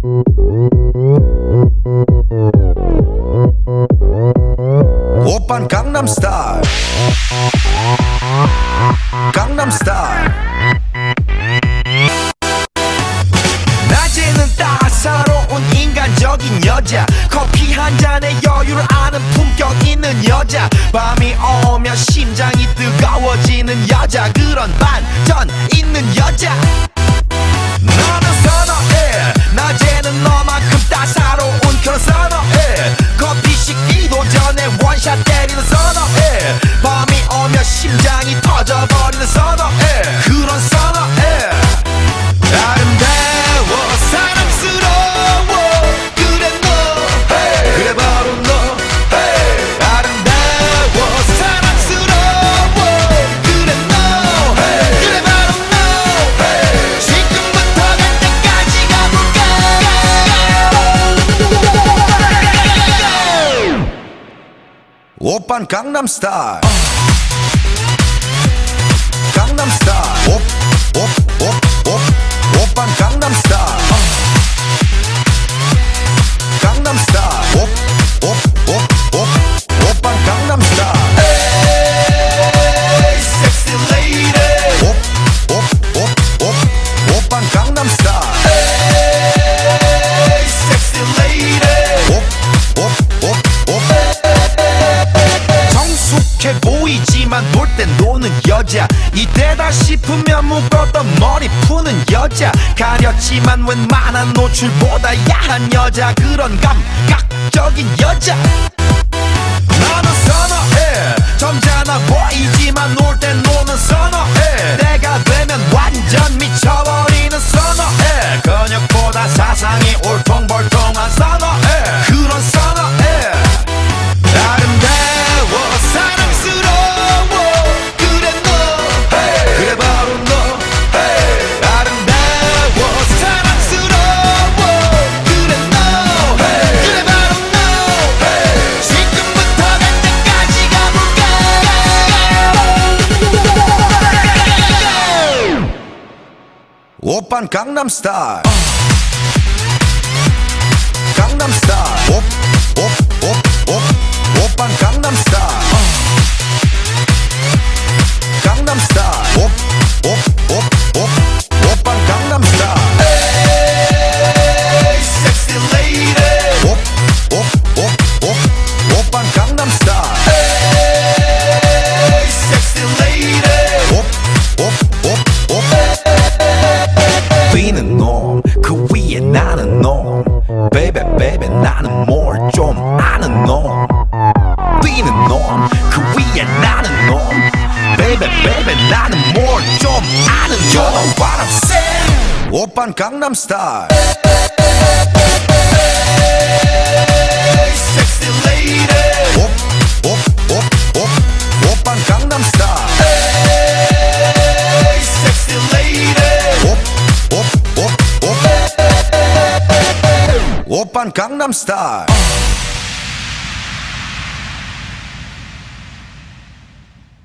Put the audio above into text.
오빤 강남스타일 강남스타일 낮에는 따사로운 인간적인 여자 커피 한 잔에 여유를 아는 품격 있는 여자 밤이 오면 심장이 뜨거워지는 여자 그런 반전 있는 여자 너는 선어해 낮에는 너만큼 따사로운 그런 선어해 커피 식기도 전에 원샷 때리는 선어해 밤이 오면 심장이 터져버리는 선어해 그런 선어해 아름다워 사랑스러워 그래 너 hey. 그래 바로 너 hey. 아름다워 사랑스러워 그래 너 hey. 그래 바로 너 hey. 지금부터 갈 때까지 가볼까 오빤 강남스타일 강남스타일 오빤 강남스타일 강남스타일 오빤 강남스타일 에이 섹시 레이디 오빤 강남스타일 에이 섹시 레이디 성숙해 보이지만 놀 땐 노는 여자 이때다 싶으면 묶었던 머리 푸는 여자 가렸지만 웬만한 노출보다 야한 여자 그런 감각적인 여자 나는 선어해 점잖아 보이지만 놀 땐 노는 선어해 내가 되면 완전 미쳐버리는 선어해 근육보다 사상이 울퉁불퉁한 선어해 그런 선어해 아름다워 사랑스러워 그래 너 hey. 그래 바로 너 hey. 아름다워 사랑스러워 그래 너 hey. 그래 바로 너 hey. 지금부터 갈 때까지 가볼까 오빤 강남스타일 강남스타일 오빤 강남스타일 강남스타일 오빤 강남스타일 에이 섹시 레이디 오빤 강남스타일 에이 섹시 레이디 뛰는 놈그 위에 나는 놈 베이베 베이베 나는 뭘 좀 아는 놈 뛰는 놈 그 위에 나는 놈 베이베 베이베 나는 뭘 좀 아는 놈 You know what I'm saying 오빤 강남스타일 섹시 레이디 오빤 강남스타일 섹시 레이디 오빤 강남스타일